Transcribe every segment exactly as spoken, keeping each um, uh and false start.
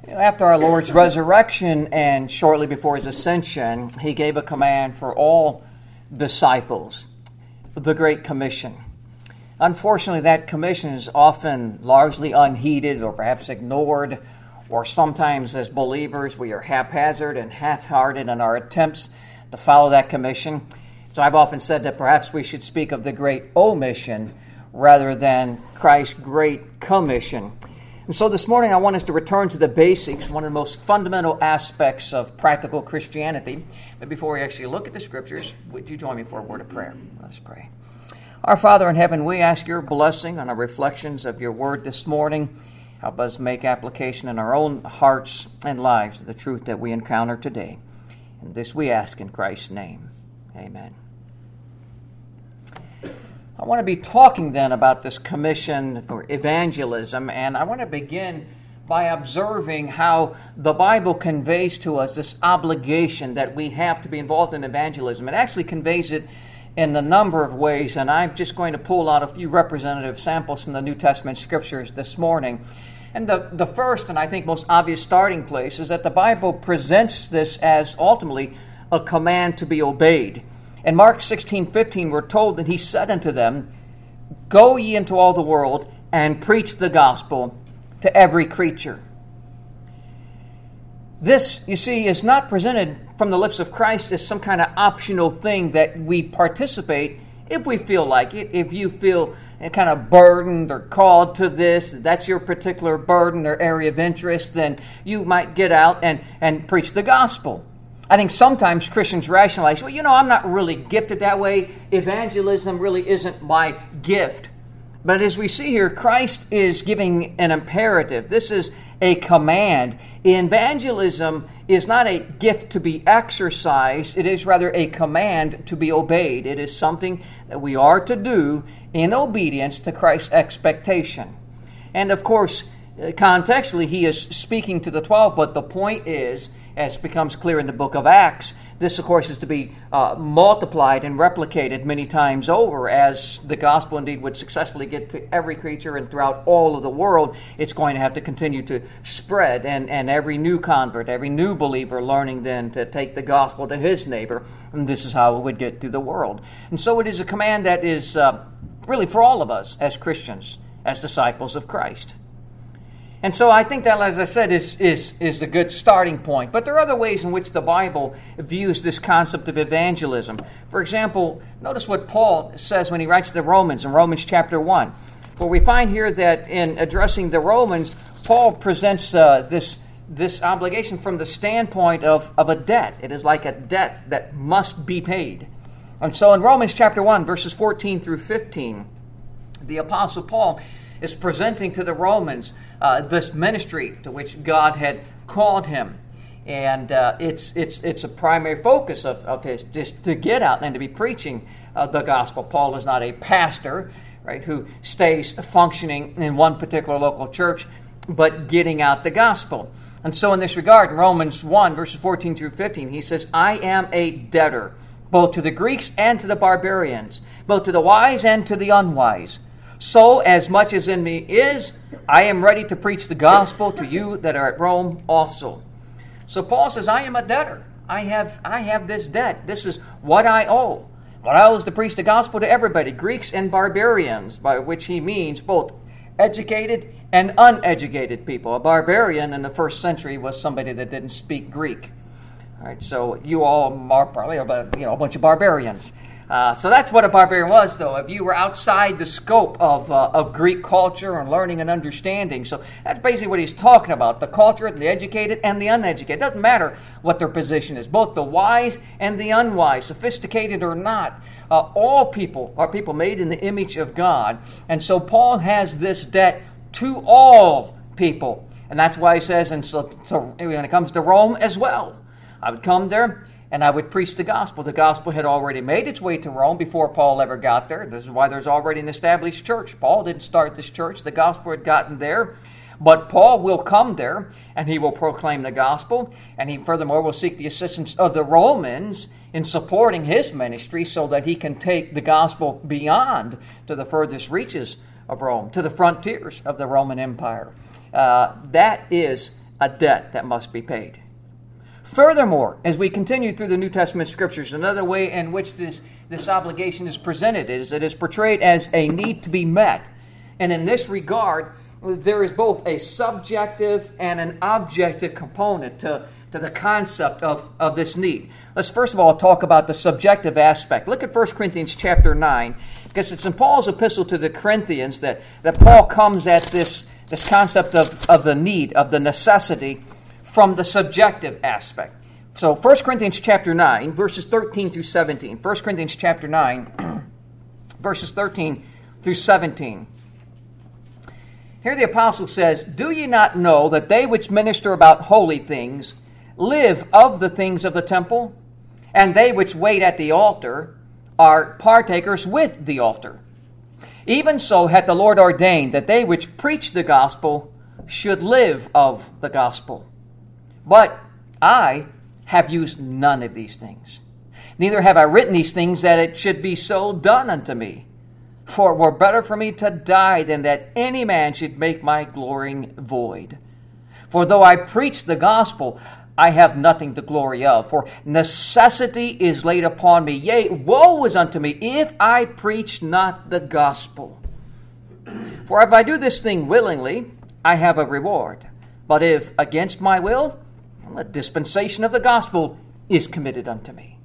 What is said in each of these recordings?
After our Lord's resurrection and shortly before his ascension, he gave a command for all disciples, the Great Commission. Unfortunately, that commission is often largely unheeded or perhaps ignored, or sometimes as believers we are haphazard and half-hearted in our attempts to follow that commission. So I've often said that perhaps we should speak of the Great Omission rather than Christ's Great Commission. And so this morning I want us to return to the basics, one of the most fundamental aspects of practical Christianity. But before we actually look at the Scriptures, would you join me for a word of prayer? Let us pray. Our Father in heaven, we ask your blessing on our reflections of your word this morning. Help us make application in our own hearts and lives of the truth that we encounter today. And this we ask in Christ's name. Amen. I want to be talking then about this commission for evangelism, and I want to begin by observing how the Bible conveys to us this obligation that we have to be involved in evangelism. It actually conveys it in a number of ways, and I'm just going to pull out a few representative samples from the New Testament Scriptures this morning. And the, the first, and I think most obvious starting place, is that the Bible presents this as ultimately a command to be obeyed. In Mark sixteen fifteen, we're told that he said unto them, "Go ye into all the world, and preach the gospel to every creature." This, you see, is not presented from the lips of Christ as some kind of optional thing that we participate if we feel like it. If you feel kind of burdened or called to this, that's your particular burden or area of interest, then you might get out and, and preach the gospel. I think sometimes Christians rationalize, well, you know, I'm not really gifted that way. Evangelism really isn't my gift. But as we see here, Christ is giving an imperative. This is a command. Evangelism is not a gift to be exercised. It is rather a command to be obeyed. It is something that we are to do in obedience to Christ's expectation. And of course, contextually, he is speaking to the twelve, but the point is, as becomes clear in the book of Acts, this, of course, is to be uh, multiplied and replicated many times over as the gospel indeed would successfully get to every creature and throughout all of the world. It's going to have to continue to spread, and, and every new convert, every new believer learning then to take the gospel to his neighbor, and this is how it would get to the world. And so it is a command that is uh, really for all of us as Christians, as disciples of Christ. And so I think that, as I said, is, is, is a good starting point. But there are other ways in which the Bible views this concept of evangelism. For example, notice what Paul says when he writes to the Romans in Romans chapter one. Where we find here that in addressing the Romans, Paul presents uh, this, this obligation from the standpoint of, of a debt. It is like a debt that must be paid. And so in Romans chapter one, verses fourteen through fifteen, the Apostle Paul is presenting to the Romans uh, this ministry to which God had called him. And uh, it's it's it's a primary focus of, of his, just to get out and to be preaching uh, the gospel. Paul is not a pastor, right, who stays functioning in one particular local church, but getting out the gospel. And so in this regard, in Romans one, verses fourteen through fifteen, he says, "I am a debtor, both to the Greeks and to the barbarians, both to the wise and to the unwise. So, as much as in me is, I am ready to preach the gospel to you that are at Rome also." So Paul says, I am a debtor. I have I have this debt. This is what I owe. What I owe is to preach the gospel to everybody, Greeks and barbarians, by which he means both educated and uneducated people. A barbarian in the first century was somebody that didn't speak Greek. All right, so you all are probably a, you know, a bunch of barbarians. Uh, so that's what a barbarian was, though, if you were outside the scope of uh, of Greek culture and learning and understanding. So that's basically what he's talking about, the culture, the educated and the uneducated. It doesn't matter what their position is, both the wise and the unwise, sophisticated or not. Uh, all people are people made in the image of God. And so Paul has this debt to all people. And that's why he says, and so, so when it comes to Rome as well, I would come there and I would preach the gospel. The gospel had already made its way to Rome before Paul ever got there. This is why there's already an established church. Paul didn't start this church. The gospel had gotten there. But Paul will come there, and he will proclaim the gospel, and he furthermore will seek the assistance of the Romans in supporting his ministry so that he can take the gospel beyond to the furthest reaches of Rome, to the frontiers of the Roman Empire. Uh, that is a debt that must be paid. Furthermore, as we continue through the New Testament Scriptures, another way in which this, this obligation is presented is it is portrayed as a need to be met. And in this regard, there is both a subjective and an objective component to, to the concept of, of this need. Let's first of all talk about the subjective aspect. Look at First Corinthians chapter nine, because it's in Paul's epistle to the Corinthians that, that Paul comes at this, this concept of, of the need, of the necessity, from the subjective aspect. So First Corinthians chapter nine, verses thirteen through seventeen. First Corinthians chapter nine, verses thirteen through seventeen. Here the apostle says, "Do ye not know that they which minister about holy things live of the things of the temple? And they which wait at the altar are partakers with the altar. Even so hath the Lord ordained that they which preach the gospel should live of the gospel. But I have used none of these things. Neither have I written these things that it should be so done unto me. For it were better for me to die than that any man should make my glorying void. For though I preach the gospel, I have nothing to glory of. For necessity is laid upon me. Yea, woe is unto me if I preach not the gospel. For if I do this thing willingly, I have a reward. But if against my will, the dispensation of the gospel is committed unto me."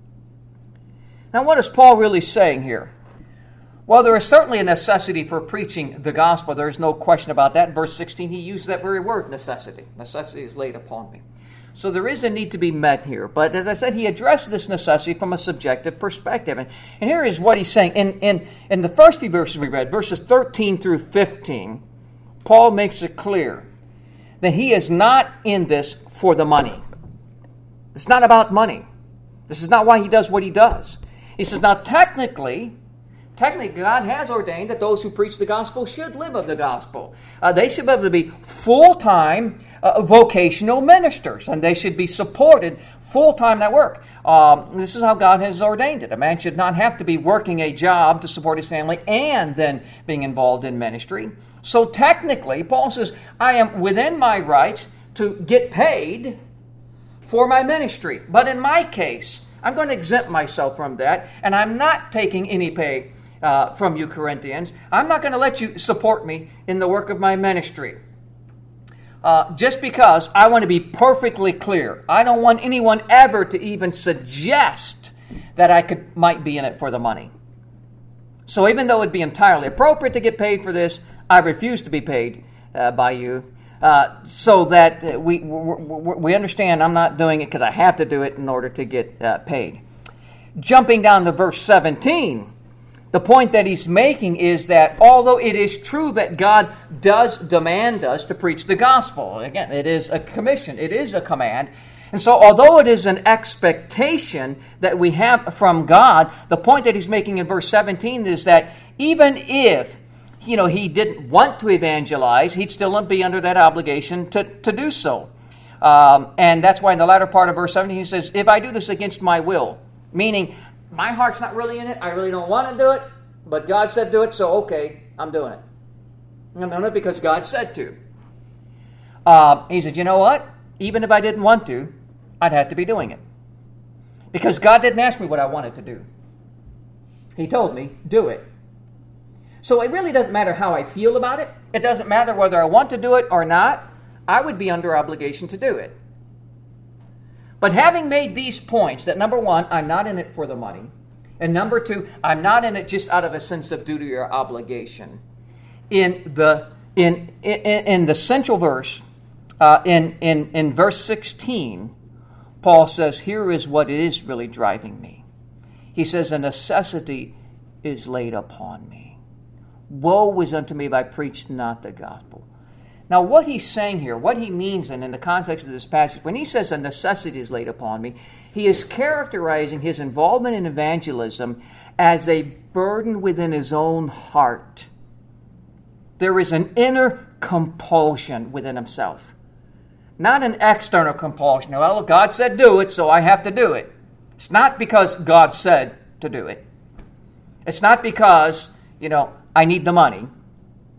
Now, what is Paul really saying here? Well, there is certainly a necessity for preaching the gospel. There is no question about that. In verse sixteen, he used that very word, necessity. Necessity is laid upon me. So there is a need to be met here. But as I said, he addressed this necessity from a subjective perspective. And, and here is what he's saying. In, in, in the first few verses we read, verses thirteen through fifteen, Paul makes it clear that he is not in this for the money. It's not about money. This is not why he does what he does. He says, now technically, technically God has ordained that those who preach the gospel should live of the gospel. Uh, they should be able to be full-time uh, vocational ministers, and they should be supported full-time in that work. Um, this is how God has ordained it. A man should not have to be working a job to support his family and then being involved in ministry. So technically, Paul says, I am within my rights to get paid for my ministry. But in my case, I'm going to exempt myself from that, and I'm not taking any pay uh, from you Corinthians. I'm not going to let you support me in the work of my ministry. Uh, just because I want to be perfectly clear. I don't want anyone ever to even suggest that I could might be in it for the money. So even though it would be entirely appropriate to get paid for this, I refuse to be paid uh, by you, uh, so that we, we we understand I'm not doing it because I have to do it in order to get uh, paid. Jumping down to verse seventeen, the point that he's making is that although it is true that God does demand us to preach the gospel, again, it is a commission, it is a command, and so although it is an expectation that we have from God, the point that he's making in verse seventeen is that even if you know, he didn't want to evangelize, he'd still be under that obligation to, to do so. Um, and that's why in the latter part of verse seventeen, he says, if I do this against my will, meaning my heart's not really in it, I really don't want to do it, but God said do it, so okay, I'm doing it. I'm doing it because God said to. Uh, he said, you know what? Even if I didn't want to, I'd have to be doing it. Because God didn't ask me what I wanted to do. He told me, do it. So it really doesn't matter how I feel about it. It doesn't matter whether I want to do it or not. I would be under obligation to do it. But having made these points, that number one, I'm not in it for the money. And number two, I'm not in it just out of a sense of duty or obligation. In the in in, in the central verse, uh, in, in, in verse sixteen, Paul says, here is what is really driving me. He says, a necessity is laid upon me. Woe is unto me if I preach not the gospel. Now, what he's saying here, what he means, and in the context of this passage, when he says a necessity is laid upon me, he is characterizing his involvement in evangelism as a burden within his own heart. There is an inner compulsion within himself, not an external compulsion. Well, God said do it, so I have to do it. It's not because God said to do it. It's not because, you know, I need the money.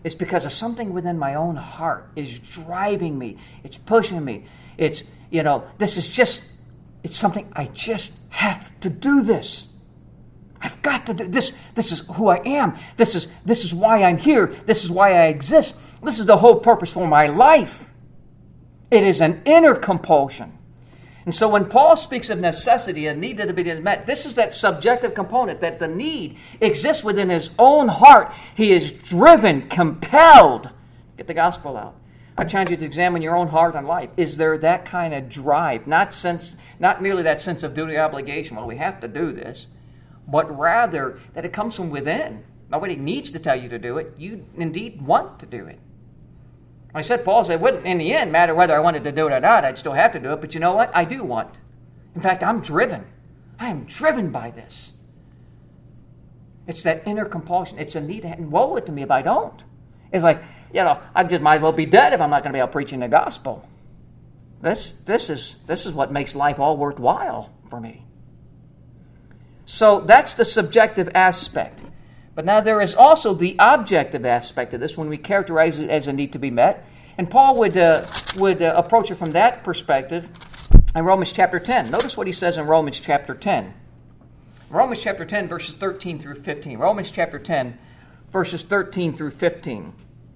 It's because of something within my own heart is driving me. It's pushing me. It's, you know, this is just, it's something I just have to do this. I've got to do this. This is who I am. This is, this is why I'm here. This is why I exist. This is the whole purpose for my life. It is an inner compulsion. And so when Paul speaks of necessity, a need that to be met, this is that subjective component, that the need exists within his own heart. He is driven, compelled. Get the gospel out. I challenge you to examine your own heart and life. Is there that kind of drive? Not sense, not merely that sense of duty obligation, well, we have to do this, but rather that it comes from within. Nobody needs to tell you to do it. You indeed want to do it. I said, Paul said, it wouldn't in the end matter whether I wanted to do it or not. I'd still have to do it. But you know what? I do want. In fact, I'm driven. I am driven by this. It's that inner compulsion. It's a need. And woe it to me if I don't. It's like, you know, I just might as well be dead if I'm not going to be out preaching the gospel. This, this is, this is what makes life all worthwhile for me. So that's the subjective aspect. But now there is also the objective aspect of this when we characterize it as a need to be met. And Paul would, uh, would uh, approach it from that perspective in Romans chapter ten. Notice what he says in Romans chapter ten. Romans chapter ten, verses thirteen through fifteen. Romans chapter ten, verses thirteen through fifteen.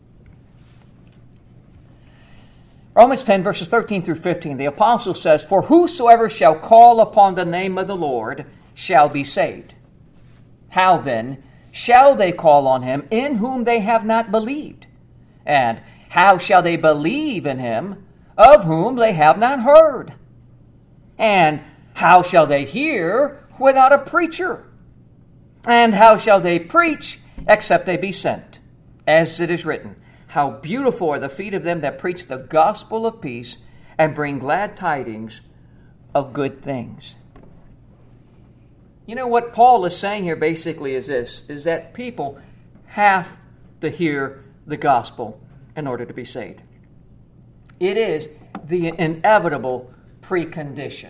Romans ten, verses thirteen through fifteen. The apostle says, "For whosoever shall call upon the name of the Lord shall be saved. How then shall they call on him in whom they have not believed? And how shall they believe in him of whom they have not heard? And how shall they hear without a preacher? And how shall they preach except they be sent? As it is written, how beautiful are the feet of them that preach the gospel of peace and bring glad tidings of good things." You know what Paul is saying here basically is this, is that people have to hear the gospel in order to be saved. It is the inevitable precondition.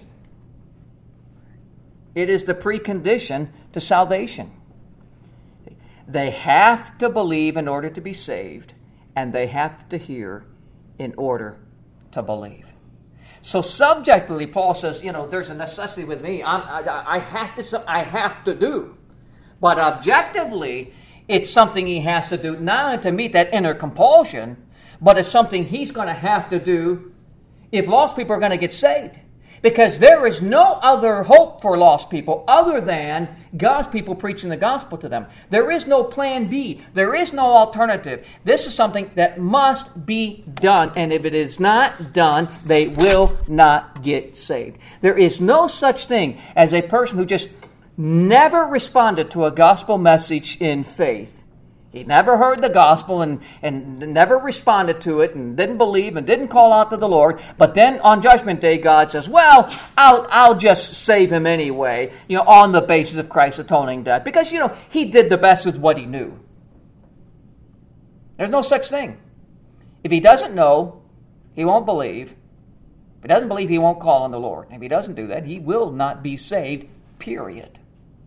It is the precondition to salvation. They have to believe in order to be saved, and they have to hear in order to believe. So subjectively, Paul says, you know, there's a necessity with me. I'm, I, I have to, I have to do. But objectively, it's something he has to do, not to meet that inner compulsion, but it's something he's going to have to do if lost people are going to get saved. Because there is no other hope for lost people other than God's people preaching the gospel to them. There is no plan B. There is no alternative. This is something that must be done. And if it is not done, they will not get saved. There is no such thing as a person who just never responded to a gospel message in faith. He never heard the gospel and, and never responded to it and didn't believe and didn't call out to the Lord. But then on Judgment Day, God says, well, I'll, I'll just save him anyway, you know, on the basis of Christ's atoning death. Because, you know, he did the best with what he knew. There's no such thing. If he doesn't know, he won't believe. If he doesn't believe, he won't call on the Lord. If he doesn't do that, he will not be saved, period.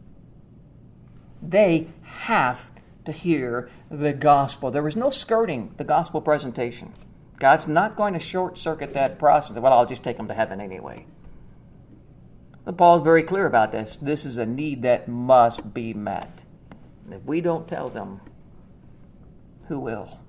They have to hear the gospel. There is no skirting the gospel presentation. God's not going to short-circuit that process. Well, I'll just take them to heaven anyway. But Paul is very clear about this. This is a need that must be met. And if we don't tell them, who will?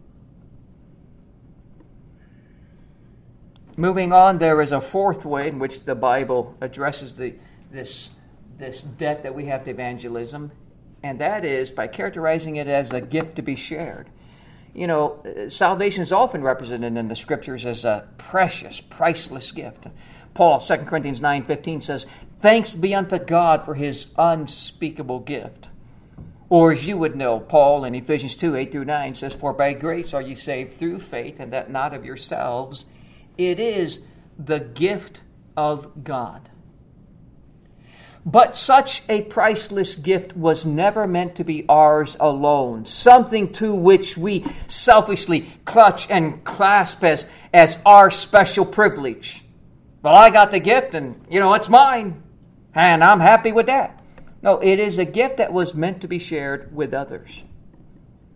Moving on, there is a fourth way in which the Bible addresses the, this, this debt that we have to evangelism, and that is by characterizing it as a gift to be shared. You know, salvation is often represented in the Scriptures as a precious, priceless gift. Paul, Second Corinthians nine fifteen says, "Thanks be unto God for his unspeakable gift." Or as you would know, Paul in Ephesians two eight through nine says, "For by grace are ye saved through faith, and that not of yourselves. It is the gift of God." But such a priceless gift was never meant to be ours alone, something to which we selfishly clutch and clasp as, as our special privilege. Well, I got the gift and, you know, it's mine, and I'm happy with that. No, it is a gift that was meant to be shared with others.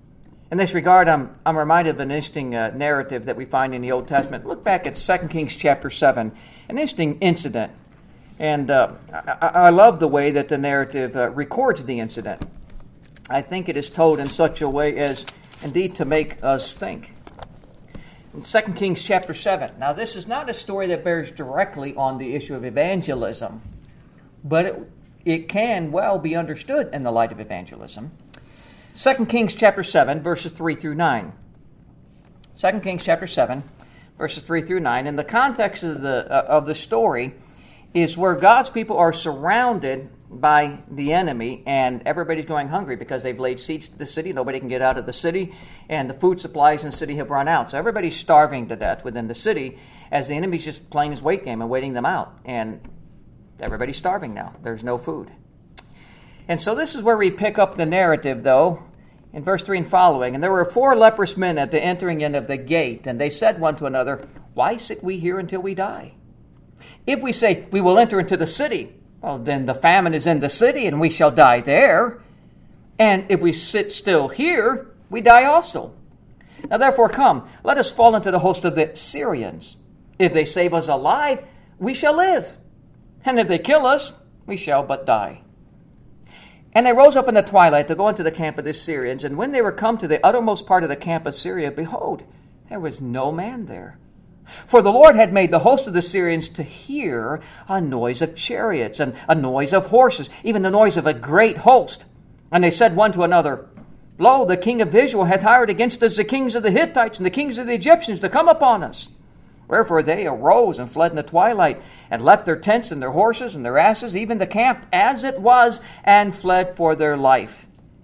In this regard, I'm, I'm reminded of an interesting uh, narrative that we find in the Old Testament. Look back at Second Kings chapter seven, an interesting incident. And uh, I, I love the way that the narrative uh, records the incident. I think it is told in such a way as indeed to make us think. In Second Kings chapter seven. Now, this is not a story that bears directly on the issue of evangelism, but it, it can well be understood in the light of evangelism. Second Kings chapter seven, verses three through nine. Second Kings chapter seven, verses three through nine. And the context of the, uh, of the story is where God's people are surrounded by the enemy, and everybody's going hungry because they've laid siege to the city. Nobody can get out of the city, and the food supplies in the city have run out. So everybody's starving to death within the city as the enemy's just playing his weight game and waiting them out. And everybody's starving now. There's no food. And so this is where we pick up the narrative, though, in verse three and following. And there were four leprous men at the entering in of the gate, and they said one to another, "Why sit we here until we die? If we say, we will enter into the city, well, then the famine is in the city, and we shall die there. And if we sit still here, we die also. Now therefore come, let us fall into the host of the Syrians. If they save us alive, we shall live. And if they kill us, we shall but die." And they rose up in the twilight to go into the camp of the Syrians. And when they were come to the uttermost part of the camp of Syria, behold, there was no man there. For the Lord had made the host of the Syrians to hear a noise of chariots and a noise of horses, even the noise of a great host. And they said one to another, "Lo, the king of Israel hath hired against us the kings of the Hittites and the kings of the Egyptians to come upon us." Wherefore they arose and fled in the twilight, and left their tents and their horses and their asses, even the camp as it was, and fled for their life.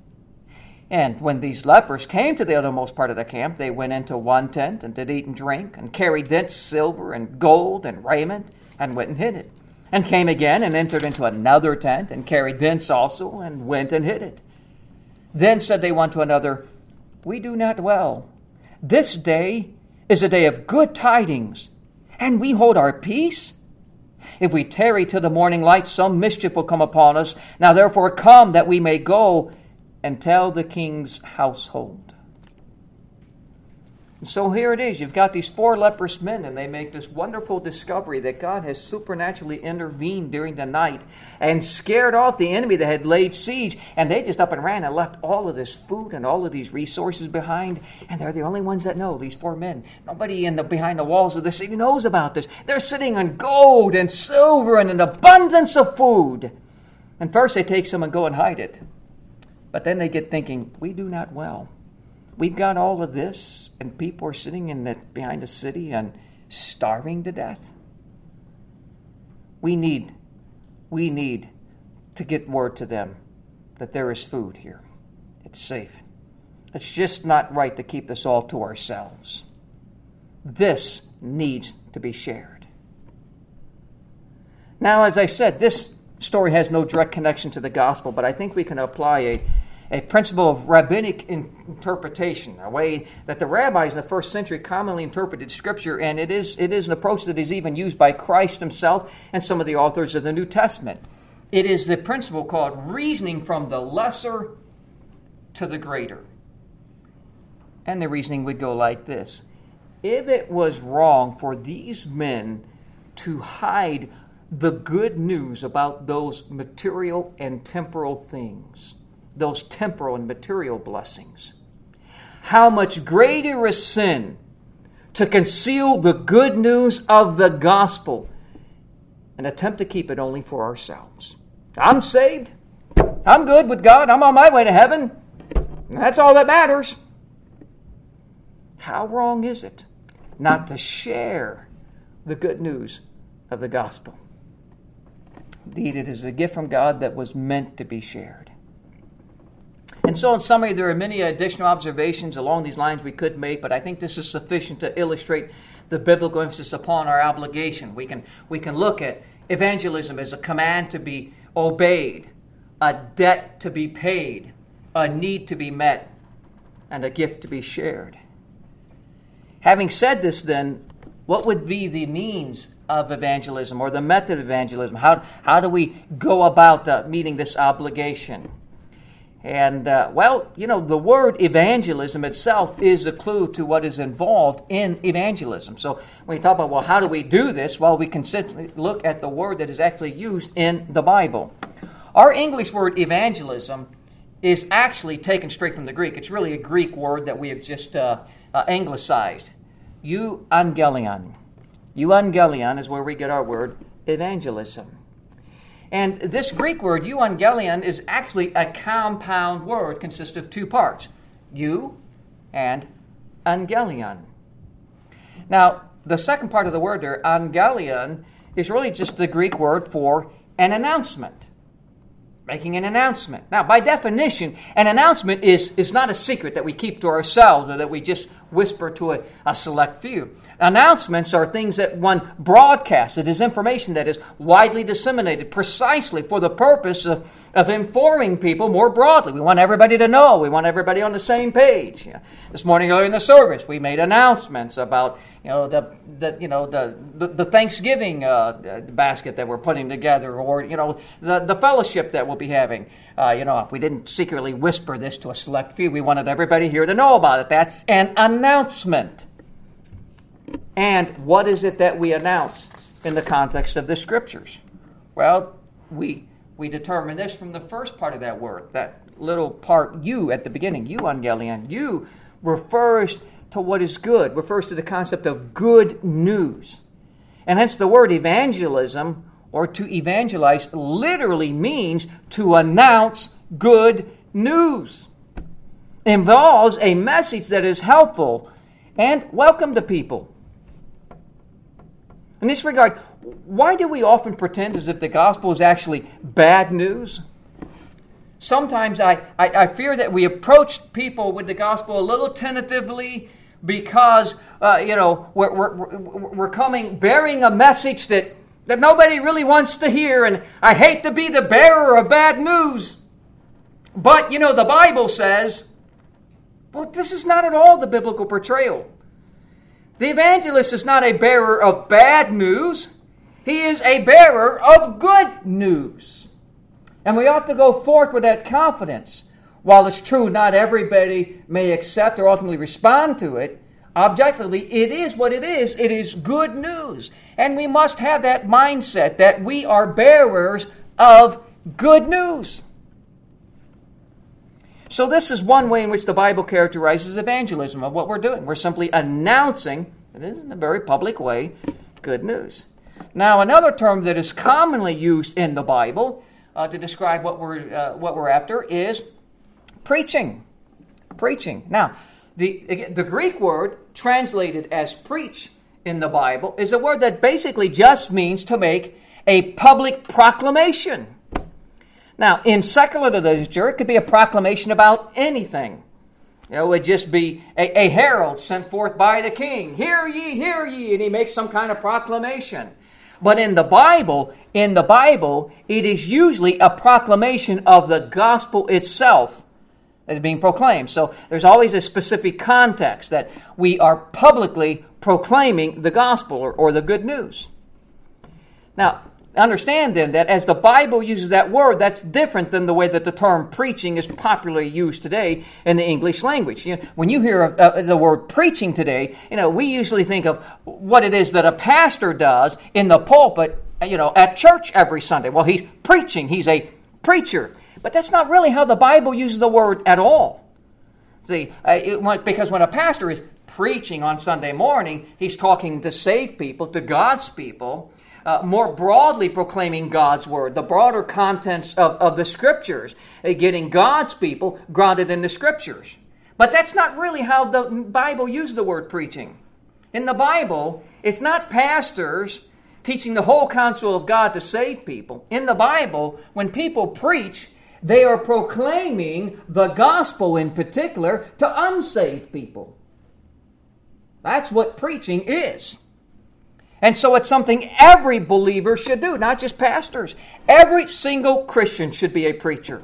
And when these lepers came to the uttermost part of the camp, they went into one tent, and did eat and drink, and carried thence silver and gold and raiment, and went and hid it. And came again, and entered into another tent, and carried thence also, and went and hid it. Then said they one to another, "We do not well. This day is a day of good tidings, and we hold our peace. If we tarry till the morning light, some mischief will come upon us. Now therefore come, that we may go and tell the king's household." And so here it is. You've got these four leprous men, and they make this wonderful discovery that God has supernaturally intervened during the night and scared off the enemy that had laid siege. And they just up and ran and left all of this food and all of these resources behind. And they're the only ones that know, these four men. Nobody in the behind the walls of the city knows about this. They're sitting on gold and silver and an abundance of food. And first they take some and go and hide it. But then they get thinking, we do not well. We've got all of this, and people are sitting in the, behind the city and starving to death. We need, we need to get word to them that there is food here. It's safe. It's just not right to keep this all to ourselves. This needs to be shared. Now, as I said, this story has no direct connection to the gospel, but I think we can apply a A principle of rabbinic interpretation, a way that the rabbis in the first century commonly interpreted Scripture, and it is it is an approach that is even used by Christ himself and some of the authors of the New Testament. It is the principle called reasoning from the lesser to the greater. And the reasoning would go like this. If it was wrong for these men to hide the good news about those material and temporal things, those temporal and material blessings, how much greater is sin to conceal the good news of the gospel and attempt to keep it only for ourselves. I'm saved. I'm good with God. I'm on my way to heaven. And that's all that matters. How wrong is it not to share the good news of the gospel? Indeed, it is a gift from God that was meant to be shared. And so in summary, there are many additional observations along these lines we could make, but I think this is sufficient to illustrate the biblical emphasis upon our obligation. We can, we can look at evangelism as a command to be obeyed, a debt to be paid, a need to be met, and a gift to be shared. Having said this, then, what would be the means of evangelism or the method of evangelism? How, how do we go about uh, meeting this obligation? And, uh, well, you know, the word evangelism itself is a clue to what is involved in evangelism. So when you talk about, well, how do we do this? Well, we can simply look at the word that is actually used in the Bible. Our English word evangelism is actually taken straight from the Greek. It's really a Greek word that we have just uh, uh, anglicized. Euangelion. Euangelion is where we get our word evangelism. And this Greek word, euangelion, is actually a compound word, consists of two parts, eu and angelion. Now, the second part of the word there, angelion, is really just the Greek word for an announcement, making an announcement. Now, by definition, an announcement is, is not a secret that we keep to ourselves or that we just whisper to a, a select few. Announcements are things that one broadcasts. It is information that is widely disseminated precisely for the purpose of, of informing people more broadly. We want everybody to know. We want everybody on the same page. You know, this morning early in the service, we made announcements about you know the, the you know the the, the Thanksgiving uh, basket that we're putting together, or you know the the fellowship that we'll be having. Uh, you know, we didn't secretly whisper this to a select few. We wanted everybody here to know about it. That's an announcement. And what is it that we announce in the context of the Scriptures? Well, we we determine this from the first part of that word, that little part, you, at the beginning, euangelion. You refers to what is good, refers to the concept of good news. And hence the word evangelism, or to evangelize, literally means to announce good news. Involves a message that is helpful and welcome to people. In this regard, why do we often pretend as if the gospel is actually bad news? Sometimes I, I, I fear that we approach people with the gospel a little tentatively because, uh, you know, we're, we're, we're coming bearing a message that, that nobody really wants to hear, and I hate to be the bearer of bad news. But, you know, the Bible says, well, this is not at all the biblical portrayal. The evangelist is not a bearer of bad news. He is a bearer of good news. And we ought to go forth with that confidence. While it's true not everybody may accept or ultimately respond to it, objectively, it is what it is. It is good news. And we must have that mindset that we are bearers of good news. So this is one way in which the Bible characterizes evangelism of what we're doing. We're simply announcing, it is in a very public way, good news. Now, another term that is commonly used in the Bible uh, to describe what we're uh, what we're after is preaching. Preaching. Now, the the Greek word translated as preach in the Bible is a word that basically just means to make a public proclamation. Now, in secular literature, it could be a proclamation about anything. You know, it would just be a, a herald sent forth by the king. Hear ye, hear ye, and he makes some kind of proclamation. But in the Bible, in the Bible, it is usually a proclamation of the gospel itself that is being proclaimed. So there's always a specific context that we are publicly proclaiming the gospel or, or the good news. Now, understand then that as the Bible uses that word, that's different than the way that the term preaching is popularly used today in the English language. You know, when you hear of, uh, the word preaching today, you know, we usually think of what it is that a pastor does in the pulpit, you know, at church every Sunday. Well, he's preaching. He's a preacher. But that's not really how the Bible uses the word at all. See, uh, it, because when a pastor is preaching on Sunday morning, he's talking to saved people, to God's people, Uh, more broadly proclaiming God's Word, the broader contents of, of the Scriptures, uh, getting God's people grounded in the Scriptures. But that's not really how the Bible uses the word preaching. In the Bible, it's not pastors teaching the whole counsel of God to save people. In the Bible, when people preach, they are proclaiming the gospel in particular to unsaved people. That's what preaching is. And so it's something every believer should do, not just pastors. Every single Christian should be a preacher.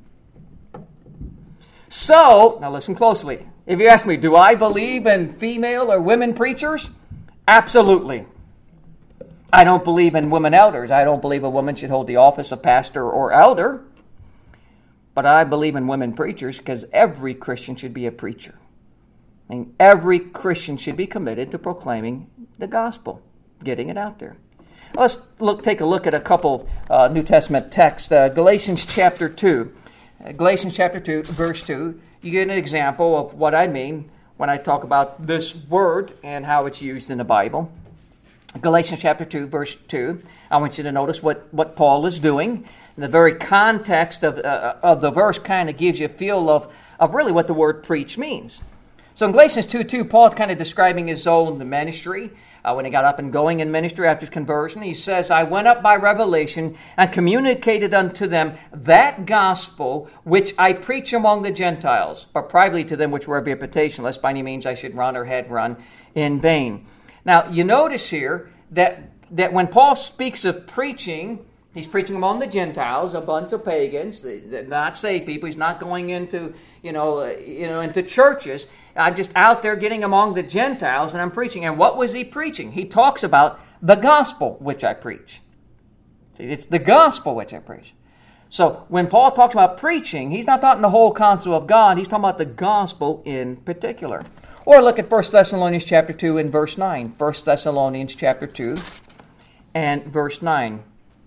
So, now listen closely. If you ask me, do I believe in female or women preachers? Absolutely. I don't believe in women elders. I don't believe a woman should hold the office of pastor or elder. But I believe in women preachers because every Christian should be a preacher. And every Christian should be committed to proclaiming the gospel, getting it out there. Let's look, take a look at a couple uh, New Testament texts. Uh, Galatians chapter two. Uh, Galatians chapter two, verse two. You get an example of what I mean when I talk about this word and how it's used in the Bible. Galatians chapter two, verse two. I want you to notice what, what Paul is doing. And the very context of, uh, of the verse kind of gives you a feel of, of really what the word preach means. So in Galatians two two, Paul's kind of describing his own ministry. Uh, when he got up and going in ministry after his conversion, he says, I went up by revelation and communicated unto them that gospel which I preach among the Gentiles, but privately to them which were of reputation, lest by any means I should run or had run in vain. Now, you notice here that, that when Paul speaks of preaching, he's preaching among the Gentiles, a bunch of pagans, the, the not saved people. He's not going into, you know, uh, you know, into churches. I'm just out there getting among the Gentiles, and I'm preaching. And what was he preaching? He talks about the gospel which I preach. See, it's the gospel which I preach. So when Paul talks about preaching, he's not talking the whole counsel of God. He's talking about the gospel in particular. Or look at First Thessalonians chapter two and verse nine. First Thessalonians chapter two and verse nine.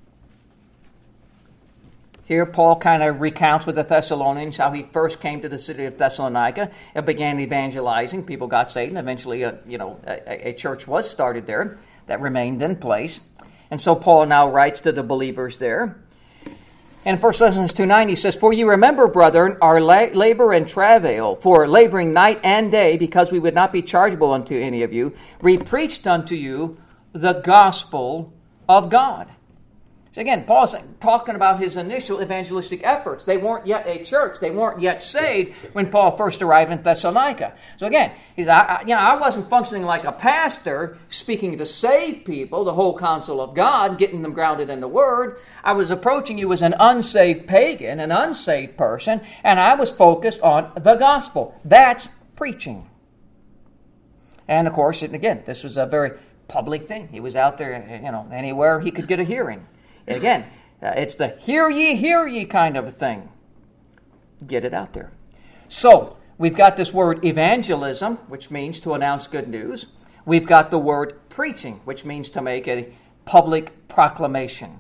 Here, Paul kind of recounts with the Thessalonians how he first came to the city of Thessalonica and began evangelizing. People got saved, and eventually, a, you know, a, a church was started there that remained in place. And so Paul now writes to the believers there. And in First Thessalonians two nine, he says, For you remember, brethren, our la- labor and travail, for laboring night and day, because we would not be chargeable unto any of you, we preached unto you the gospel of God. So again, Paul's talking about his initial evangelistic efforts. They weren't yet a church. They weren't yet saved when Paul first arrived in Thessalonica. So again, he's, I, you know, I wasn't functioning like a pastor, speaking to save people, the whole counsel of God, getting them grounded in the Word. I was approaching you as an unsaved pagan, an unsaved person, and I was focused on the gospel. That's preaching. And of course, and again, this was a very public thing. He was out there, you know, anywhere he could get a hearing. Again, uh, it's the hear ye, hear ye kind of a thing. Get it out there. So, we've got this word evangelism, which means to announce good news. We've got the word preaching, which means to make a public proclamation.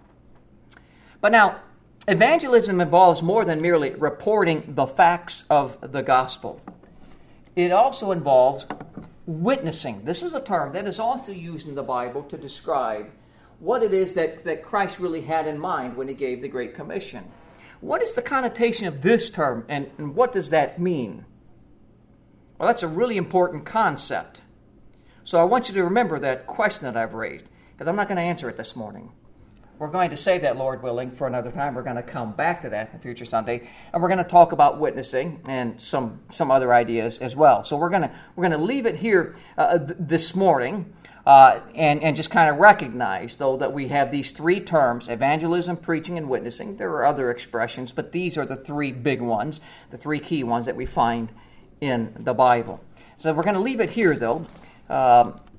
But now, evangelism involves more than merely reporting the facts of the gospel. It also involves witnessing. This is a term that is also used in the Bible to describe what it is that, that Christ really had in mind when he gave the Great Commission. What is the connotation of this term, and, and what does that mean? Well, that's a really important concept. So I want you to remember that question that I've raised, because I'm not going to answer it this morning. We're going to save that, Lord willing, for another time. We're going to come back to that in future Sunday, and we're going to talk about witnessing and some some other ideas as well. So we're going to we're going to leave it here uh, th- this morning. Uh, and, and just kind of recognize, though, that we have these three terms, evangelism, preaching, and witnessing. There are other expressions, but these are the three big ones, the three key ones that we find in the Bible. So we're going to leave it here, though. Um,